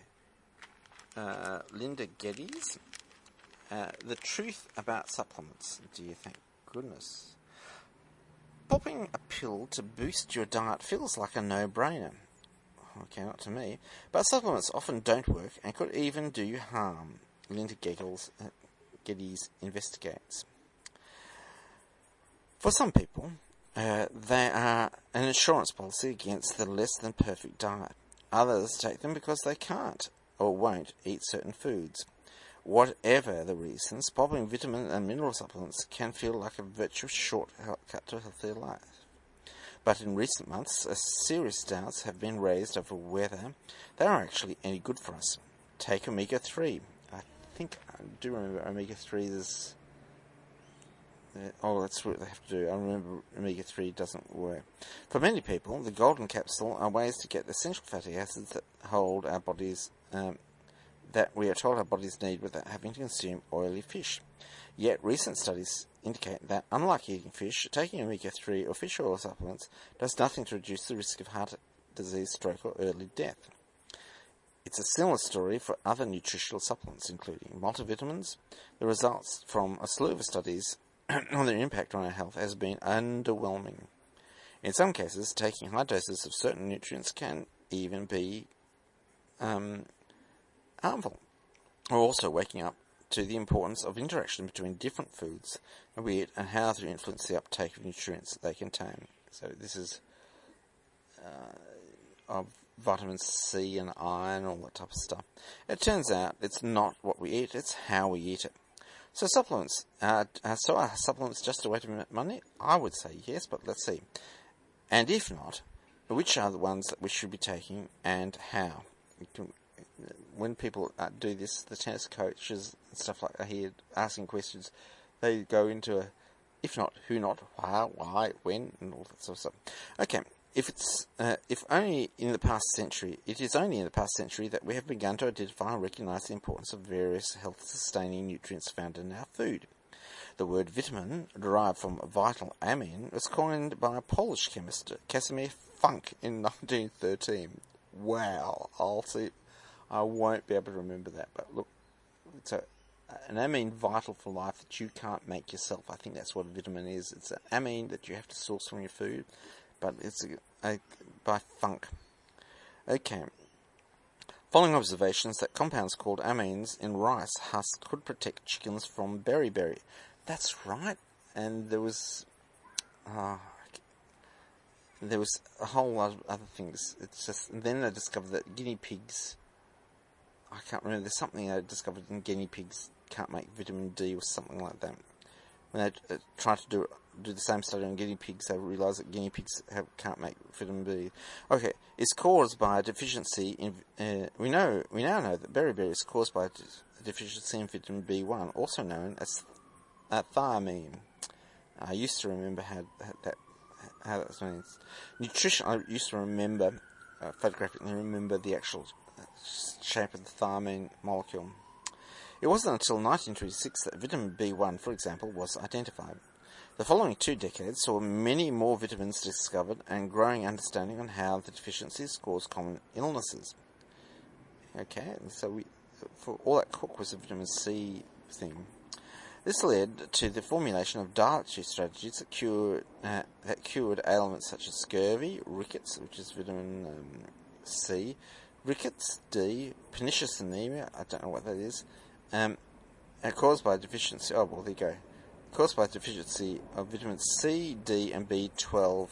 Speaker 1: Linda Geddes. The truth about supplements, dear, thank goodness. Popping a pill to boost your diet feels like a no-brainer. Okay, not to me. But supplements often don't work and could even do you harm. Linda giggles. Geddes investigates. For some people, they are an insurance policy against the less than perfect diet. Others take them because they can't or won't eat certain foods. Whatever the reasons, popping vitamin and mineral supplements can feel like a virtuous shortcut to a healthier life. But in recent months, serious doubts have been raised over whether they are actually any good for us. Take omega-3. I think I do remember omega-3 is... that's what they have to do. I remember omega-3 doesn't work. For many people, the golden capsule are ways to get the essential fatty acids that hold our bodies, that we are told our bodies need without having to consume oily fish. Yet recent studies indicate that, unlike eating fish, taking omega-3 or fish oil supplements does nothing to reduce the risk of heart disease, stroke or early death. It's a similar story for other nutritional supplements, including multivitamins. The results from a slew of studies on their impact on our health has been underwhelming. In some cases, taking high doses of certain nutrients can even be harmful. We're also waking up to the importance of interaction between different foods that we eat and how to influence the uptake of nutrients that they contain. So this is of vitamin C and iron, all that type of stuff. It turns out it's not what we eat, it's how we eat it. So supplements. Are supplements just a way to make money? I would say yes, but let's see. And if not, which are the ones that we should be taking and how? When people do this, the tennis coaches and stuff like that here asking questions, they go into if not, who not, why, when, and all that sort of stuff. Okay, it is only in the past century that we have begun to identify and recognise the importance of various health-sustaining nutrients found in our food. The word vitamin, derived from vital amine, was coined by a Polish chemist, Casimir Funk, in 1913. Wow, I won't be able to remember that, but look, it's an amine vital for life that you can't make yourself. I think that's what a vitamin is. It's an amine that you have to source from your food, but it's by Funk. Okay. Following observations that compounds called amines in rice husk could protect chickens from beriberi. That's right. And there was a whole lot of other things. It's just, and then they discovered that guinea pigs, I can't remember, there's something they discovered in guinea pigs can't make vitamin D or something like that. When they tried to do the same study on guinea pigs, they realised that guinea pigs can't make vitamin D. Okay, it's caused by a deficiency in... we now know that beriberi is caused by a deficiency in vitamin B1, also known as thiamine. I used to remember how that was known. Nutrition, I used to remember, photographically remember the actual shape of the thiamine molecule. It wasn't until 1926 that vitamin B1, for example, was identified. The following 2 decades saw many more vitamins discovered and growing understanding on how the deficiencies cause common illnesses. Okay, so for all that cook was a vitamin C thing. This led to the formulation of dietary strategies that cured ailments such as scurvy, rickets, which is vitamin C, rickets, D, pernicious anemia, I don't know what that is, caused by deficiency, there you go, caused by deficiency of vitamins C, D, and B12,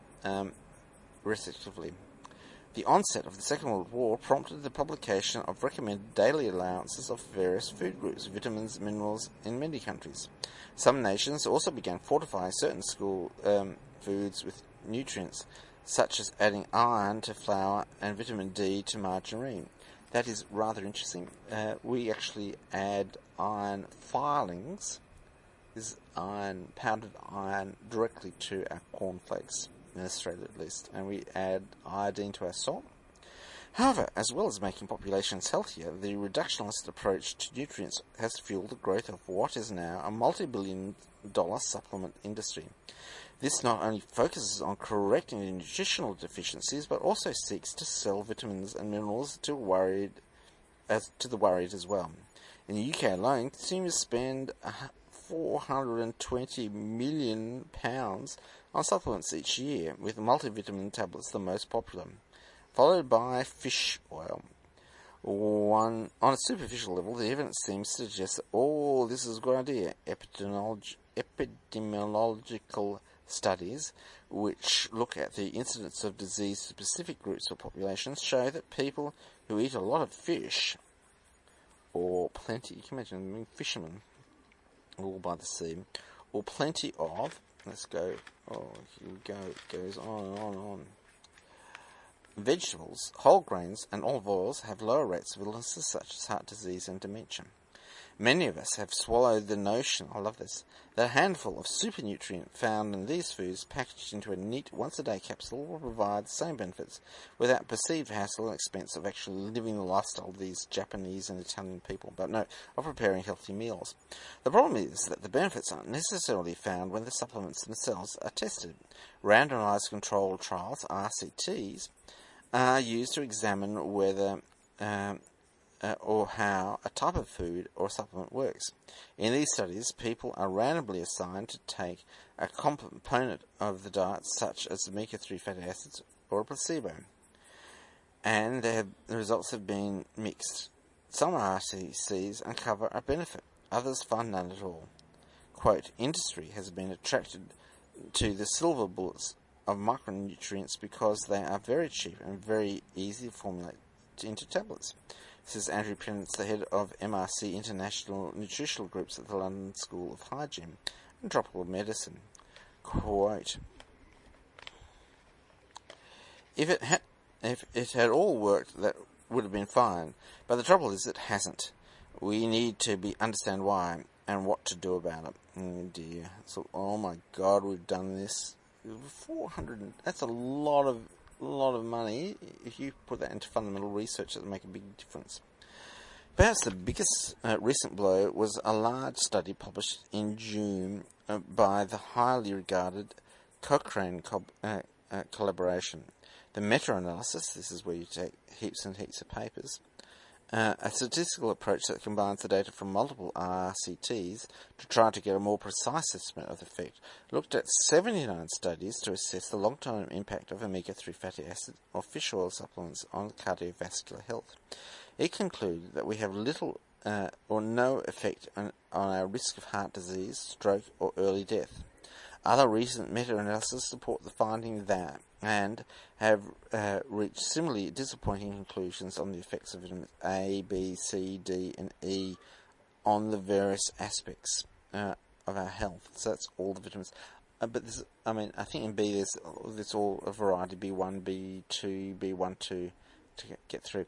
Speaker 1: respectively. The onset of the Second World War prompted the publication of recommended daily allowances of various food groups, vitamins, minerals, in many countries. Some nations also began fortifying certain school foods with nutrients, such as adding iron to flour and vitamin D to margarine. That is rather interesting. We actually add iron filings, this iron, powdered iron, directly to our cornflakes, in Australia at least, and we add iodine to our salt. However, as well as making populations healthier, the reductionist approach to nutrients has fueled the growth of what is now a multi-billion-dollar supplement industry. This not only focuses on correcting the nutritional deficiencies, but also seeks to sell vitamins and minerals to the worried as well. In the UK alone, consumers spend £420 million on supplements each year, with multivitamin tablets the most popular, followed by fish oil. On a superficial level, the evidence seems to suggest that, this is a good idea. Epidemiological studies, which look at the incidence of disease to specific groups or populations, show that people who eat a lot of fish, or plenty, you can imagine fishermen all by the sea, or plenty of, let's go, here we go, it goes on and on and on. Vegetables, whole grains, and olive oils have lower rates of illnesses such as heart disease and dementia. Many of us have swallowed the notion, I love this, that a handful of supernutrient found in these foods packaged into a neat once-a-day capsule will provide the same benefits without perceived hassle and expense of actually living the lifestyle of these Japanese and Italian people, but no, of preparing healthy meals. The problem is that the benefits aren't necessarily found when the supplements themselves are tested. Randomized controlled trials, RCTs, are used to examine whether or how a type of food or supplement works. In these studies, people are randomly assigned to take a component of the diet, such as omega-3 fatty acids or a placebo, and the results have been mixed. Some RCTs uncover a benefit, others find none at all. Quote, industry has been attracted to the silver bullets of micronutrients because they are very cheap and very easy to formulate into tablets. This is Andrew Pennant, the head of MRC International Nutritional Groups at the London School of Hygiene and Tropical Medicine. Quote, If it had all worked, that would have been fine, but the trouble is it hasn't. We need to understand why and what to do about it. Oh dear. So, oh my God, we've done this. 400, that's a lot of money. If you put that into fundamental research, it will make a big difference. Perhaps the biggest recent blow was a large study published in June by the highly regarded Cochrane collaboration. The meta-analysis, this is where you take heaps and heaps of papers, a statistical approach that combines the data from multiple RCTs to try to get a more precise estimate of the effect, looked at 79 studies to assess the long-term impact of omega-3 fatty acid or fish oil supplements on cardiovascular health. It concluded that we have little or no effect on our risk of heart disease, stroke, or early death. Other recent meta-analyses support the finding that and have reached similarly disappointing conclusions on the effects of vitamins A, B, C, D, and E on the various aspects of our health. So that's all the vitamins. But this, I think in B there's all a variety: B1, B2, B12 to get through.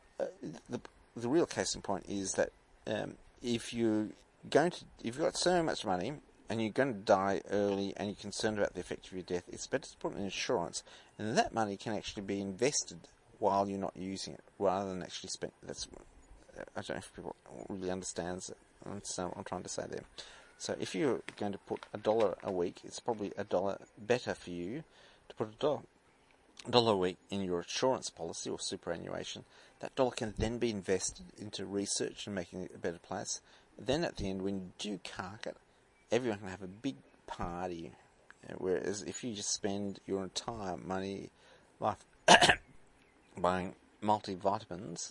Speaker 1: The real case in point is that if you've got so much money and you're going to die early and you're concerned about the effect of your death, it's better to put in insurance, and that money can actually be invested while you're not using it, rather than actually spent. I don't know if people really understand what I'm trying to say there. So if you're going to put $1 a week, it's probably $1 better for you to put $1 a week in your insurance policy or superannuation. That dollar can then be invested into research and making it a better place. Then at the end, when you do cark it, everyone can have a big party. Whereas if you just spend your entire life buying multivitamins,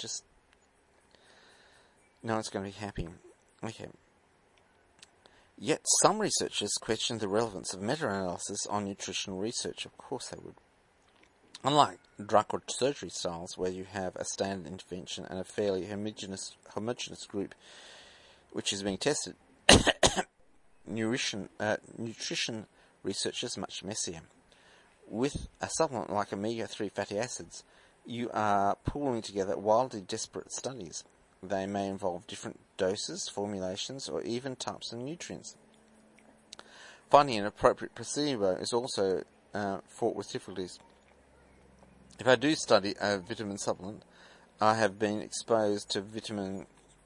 Speaker 1: no one's going to be happy. Okay. Yet some researchers question the relevance of meta-analysis on nutritional research. Of course they would. Unlike drug or surgery styles, where you have a standard intervention and a fairly homogeneous group which is being tested, nutrition research is much messier. With a supplement like omega-3 fatty acids, you are pooling together wildly disparate studies. They may involve different doses, formulations, or even types of nutrients. Finding an appropriate placebo is also fraught with difficulties. If I do study a vitamin supplement, I have been exposed to vitamin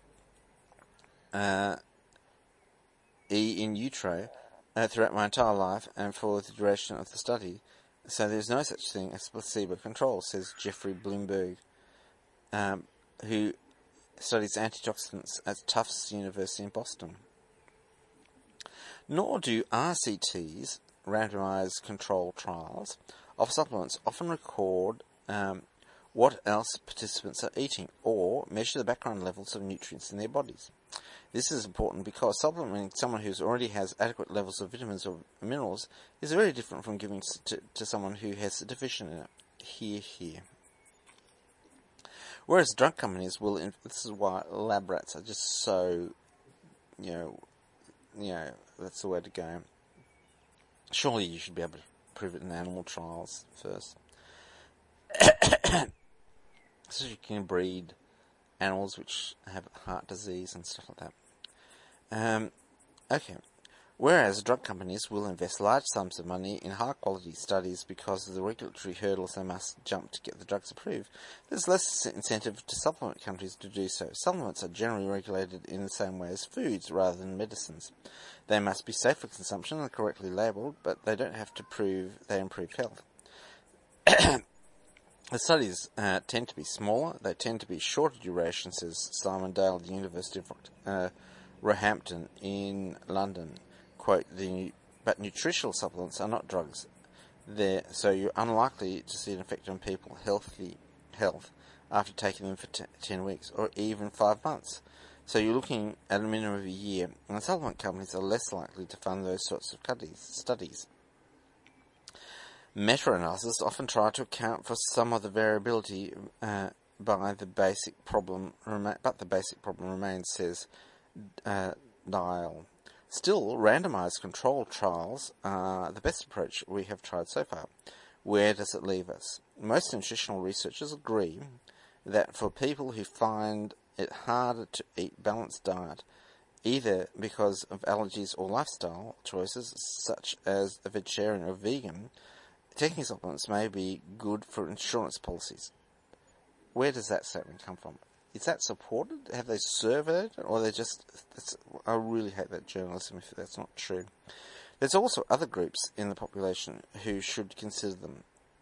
Speaker 1: E in utero throughout my entire life and for the duration of the study. So there's no such thing as placebo control, says Jeffrey Bloomberg, who studies antioxidants at Tufts University in Boston. Nor do RCTs, randomized controlled trials, of supplements often record what else participants are eating, or measure the background levels of nutrients in their bodies. This is important because supplementing someone who already has adequate levels of vitamins or minerals is very different from giving to someone who has a deficient in it. Here. Whereas drug companies will, this is why lab rats are just so, that's the way to go. Surely you should be able to prove it in animal trials first. So you can breed animals which have heart disease and stuff like that. Okay. Whereas drug companies will invest large sums of money in high-quality studies because of the regulatory hurdles they must jump to get the drugs approved, there's less incentive to supplement countries to do so. Supplements are generally regulated in the same way as foods rather than medicines. They must be safe for consumption and correctly labelled, but they don't have to prove they improve health. The studies tend to be smaller, they tend to be shorter duration, says Simon Dale at the University of Roehampton in London. Quote, but nutritional supplements are not drugs. So you're unlikely to see an effect on people's health after taking them for 10 weeks or even 5 months. So you're looking at a minimum of a year, and supplement companies are less likely to fund those sorts of studies. Meta-analysis often try to account for some of the variability but the basic problem remains, says Dial. Still, randomized controlled trials are the best approach we have tried so far. Where does it leave us? Most nutritional researchers agree that for people who find it harder to eat balanced diet, either because of allergies or lifestyle choices, such as a vegetarian or vegan, taking supplements may be good for insurance policies. Where does that statement come from? Is that supported? Have they surveyed it? Or they just... I really hate that journalism if that's not true. There's also other groups in the population who should consider them.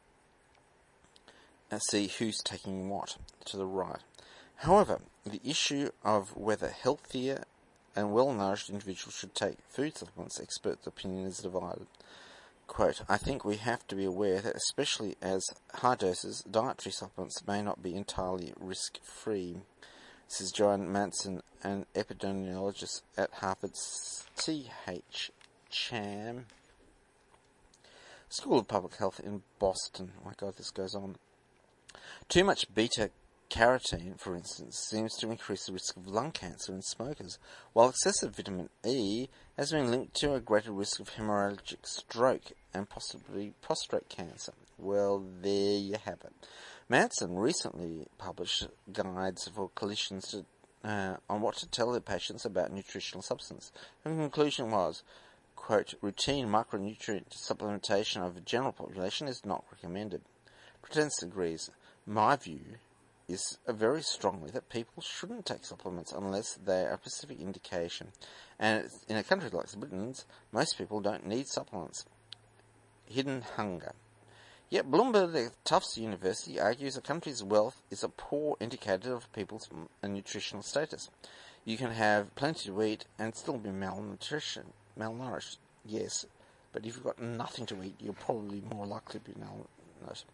Speaker 1: And see who's taking what to the right. However, the issue of whether healthier and well-nourished individuals should take food supplements, experts' opinion is divided. Quote, I think we have to be aware that especially as high doses, dietary supplements may not be entirely risk-free. This is Joanne Manson, an epidemiologist at Harvard's T.H. Chan School of Public Health in Boston. Oh my God, this goes on. Too much beta-carotene, for instance, seems to increase the risk of lung cancer in smokers, while excessive vitamin E has been linked to a greater risk of hemorrhagic stroke and possibly prostate cancer. Well, there you have it. Manson recently published guides for clinicians on what to tell their patients about nutritional substance. And the conclusion was, quote, routine micronutrient supplementation of the general population is not recommended. Prudence agrees. My view is very strongly that people shouldn't take supplements unless they are a specific indication. And in a country like Britain's, most people don't need supplements. Hidden hunger. Yet Bloomberg at Tufts University argues a country's wealth is a poor indicator of people's nutritional status. You can have plenty to eat and still be malnourished. Yes, but if you've got nothing to eat, you're probably more likely to be malnourished.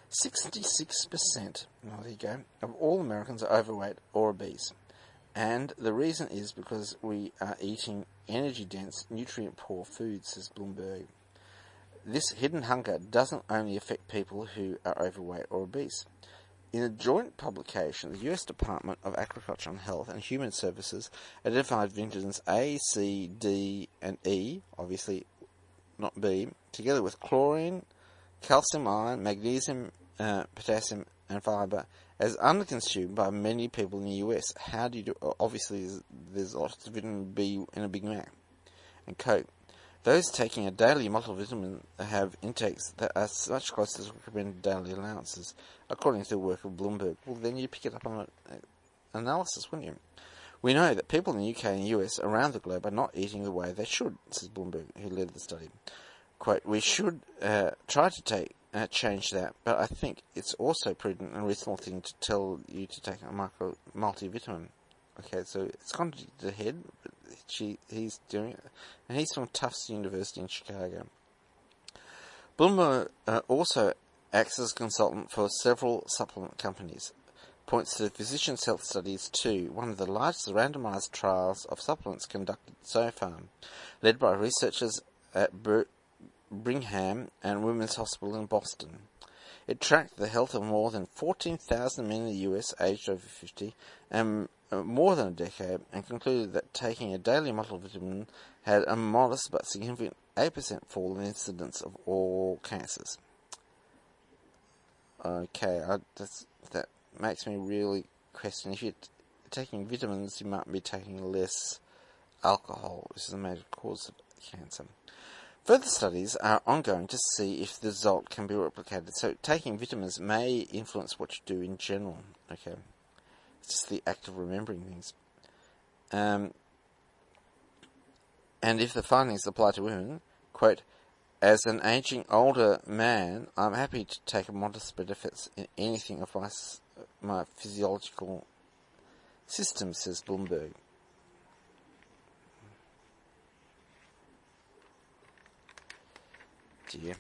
Speaker 1: 66%, there you go, of all Americans are overweight or obese. And the reason is because we are eating energy-dense, nutrient-poor foods, says Bloomberg. This hidden hunger doesn't only affect people who are overweight or obese. In a joint publication, the U.S. Department of Agriculture and Health and Human Services identified vitamins A, C, D, and E, obviously not B, together with chlorine, calcium, iron, magnesium, potassium, and fibre, as underconsumed by many people in the US. How do you do? Obviously, there's lots of vitamin B in a Big Mac and Coke. Those taking a daily multivitamin have intakes that are much closer to recommended daily allowances, according to the work of Bloomberg. Well, then you pick it up on an analysis, wouldn't you? We know that people in the UK and US around the globe are not eating the way they should, says Bloomberg, who led the study. Quote, we should try to change that, but I think it's also prudent and reasonable thing to tell you to take a multivitamin. Okay, so it's gone to the head, but he's doing it, and he's from Tufts University in Chicago. Bloomberg also acts as a consultant for several supplement companies. Points to Physicians' Health Studies 2, one of the largest randomized trials of supplements conducted so far, led by researchers at Brigham and Women's Hospital in Boston. It tracked the health of more than 14,000 men in the US aged over 50 and more than a decade, and concluded that taking a daily multivitamin had a modest but significant 8% fall in incidence of all cancers. Okay, that makes me really question. If you're taking vitamins, you might be taking less alcohol, which is a major cause of cancer. Further studies are ongoing to see if the result can be replicated. So taking vitamins may influence what you do in general. Okay, it's just the act of remembering things. And if the findings apply to women, quote, as an aging older man, I'm happy to take a modest benefits in anything of my physiological system, says Bloomberg. Dear.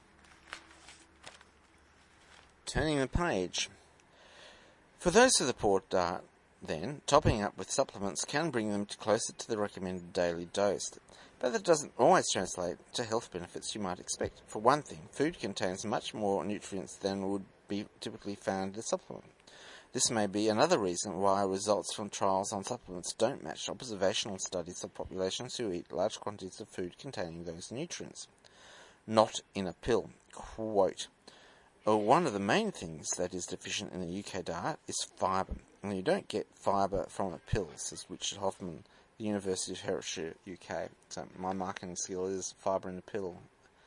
Speaker 1: Turning the page. For those with a poor diet, then, topping up with supplements can bring them closer to the recommended daily dose. But that doesn't always translate to health benefits you might expect. For one thing, food contains much more nutrients than would be typically found in a supplement. This may be another reason why results from trials on supplements don't match observational studies of populations who eat large quantities of food containing those nutrients. Not in a pill. Quote, one of the main things that is deficient in the UK diet is fibre, and you don't get fibre from a pill, says Richard Hoffman, the University of Hertfordshire, UK. So my marketing skill is fibre in a pill.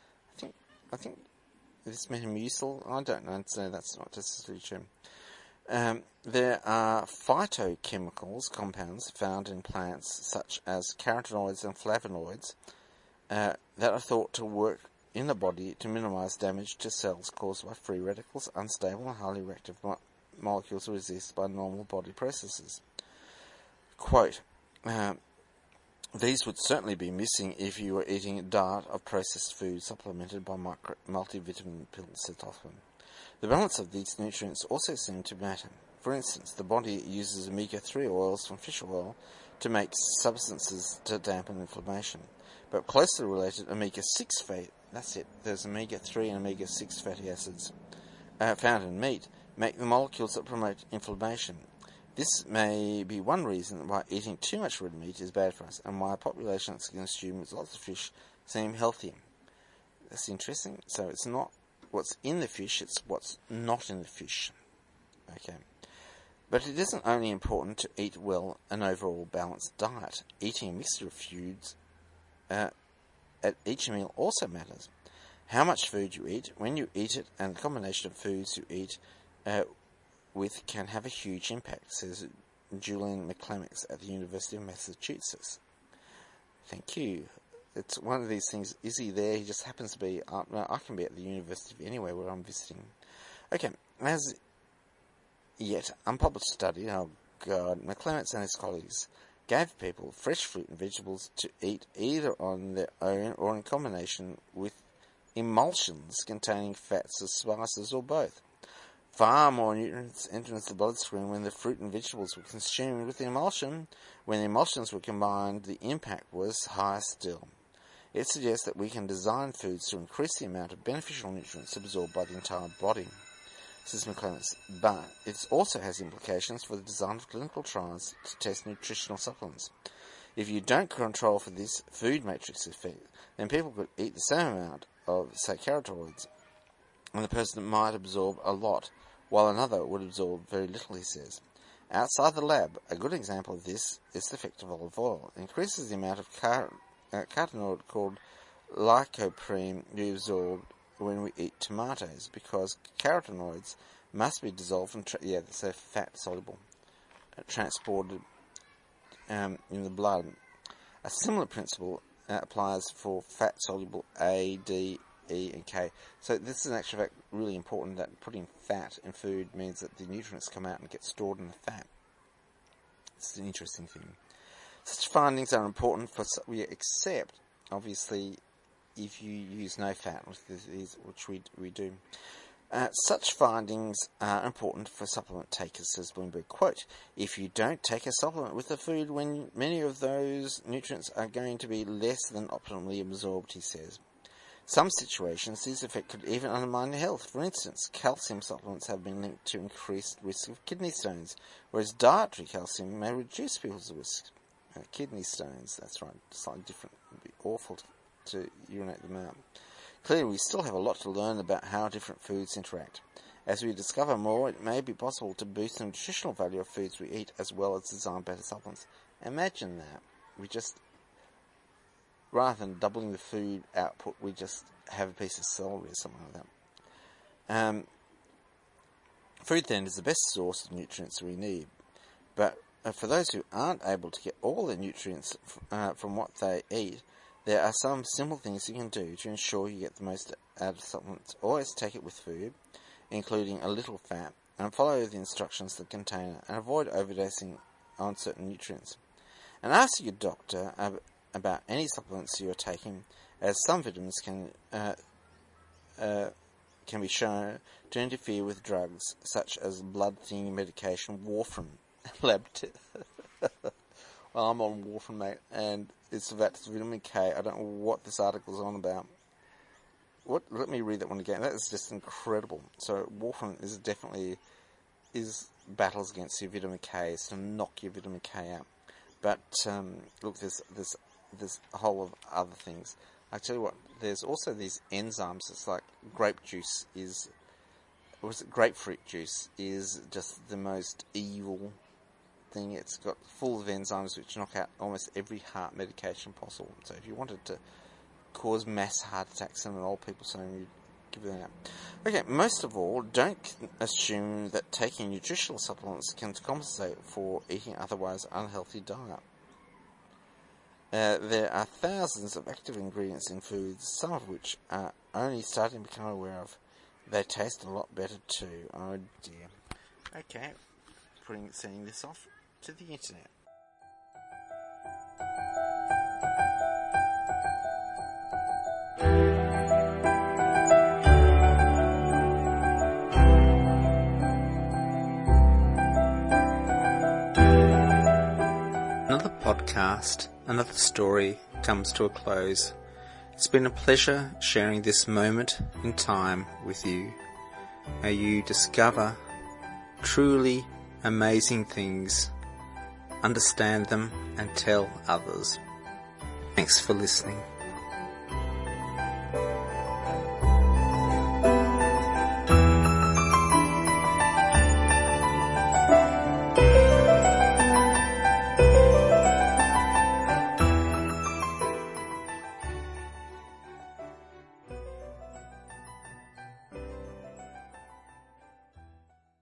Speaker 1: I think this Metamucil, I don't know, so that's not necessarily true. There are phytochemicals compounds found in plants such as carotenoids and flavonoids that are thought to work in the body to minimize damage to cells caused by free radicals, unstable and highly reactive molecules resist by normal body processes. Quote, these would certainly be missing if you were eating a diet of processed food supplemented by multivitamin pills, said Hoffman. The balance of these nutrients also seem to matter. For instance, the body uses omega-3 oils from fish oil to make substances to dampen inflammation. But closely related omega-6 fatty, that's it, there's omega-3 and omega-6 fatty acids found in meat, make the molecules that promote inflammation. This may be one reason why eating too much red meat is bad for us, and why populations consume lots of fish seem healthier. That's interesting. So it's not what's in the fish, it's what's not in the fish. Okay. But it isn't only important to eat well an overall balanced diet. Eating a mixture of foods at each meal also matters. How much food you eat, when you eat it, and the combination of foods you eat with can have a huge impact, says Julian McClemmix at the University of Massachusetts. Thank you. It's one of these things, is he there? He just happens to be, I can be at the university anywhere where I'm visiting. Okay, as yet unpublished study, oh God, McClemmix and his colleagues gave people fresh fruit and vegetables to eat either on their own or in combination with emulsions containing fats or spices or both. Far more nutrients entered the bloodstream when the fruit and vegetables were consumed with the emulsion. When the emulsions were combined, the impact was higher still. It suggests that we can design foods to increase the amount of beneficial nutrients absorbed by the entire body, says McClemmix. But it also has implications for the design of clinical trials to test nutritional supplements. If you don't control for this food matrix effect, then people could eat the same amount of, say, carotenoids, and the person might absorb a lot, while another would absorb very little, he says. Outside the lab, a good example of this is the effect of olive oil. It increases the amount of carotenoid called lycopene we absorb when we eat tomatoes, because carotenoids must be dissolved and they're fat soluble, transported in the blood. A similar principle applies for fat soluble A, D, E and K. So this is actually really important, that putting fat in food means that the nutrients come out and get stored in the fat. It's an interesting thing. Such findings are important except, obviously, if you use no fat, which we do. Such findings are important for supplement takers, says Bloomberg. Quote, if you don't take a supplement with the food when many of those nutrients are going to be less than optimally absorbed, he says. Some situations, this effect could even undermine health. For instance, calcium supplements have been linked to increased risk of kidney stones, whereas dietary calcium may reduce people's risk. Kidney stones, that's right, slightly different. It would be awful to urinate them out. Clearly, we still have a lot to learn about how different foods interact. As we discover more, it may be possible to boost the nutritional value of foods we eat as well as design better supplements. Imagine that. We just, rather than doubling the food output, we just have a piece of celery or something like that. Food then is the best source of nutrients we need. But for those who aren't able to get all the nutrients from what they eat, there are some simple things you can do to ensure you get the most out of supplements. Always take it with food, including a little fat, and follow the instructions in the container, and avoid overdosing on certain nutrients. And ask your doctor about any supplements you are taking, as some vitamins can be shown to interfere with drugs, such as blood-thinning medication, warfarin. Well, I'm on warfarin, mate, and it's about vitamin K. I don't know what this article's on about. Let me read that one again. That is just incredible. So warfarin is definitely battles against your vitamin K. It's to knock your vitamin K out. But look, there's a whole of other things. I tell you what, there's also these enzymes. It's like grapefruit juice is just the most evil thing. It's got full of enzymes which knock out almost every heart medication possible. So if you wanted to cause mass heart attacks in old people, so you give them out. Okay, most of all, don't assume that taking nutritional supplements can compensate for eating otherwise unhealthy diet. There are thousands of active ingredients in foods, some of which are only starting to become aware of. They taste a lot better too. Oh dear. Okay, sending this off to the internet. Another podcast, another story comes to a close. It's been a pleasure sharing this moment in time with you. May you discover truly amazing things, understand them, and tell others. Thanks for listening.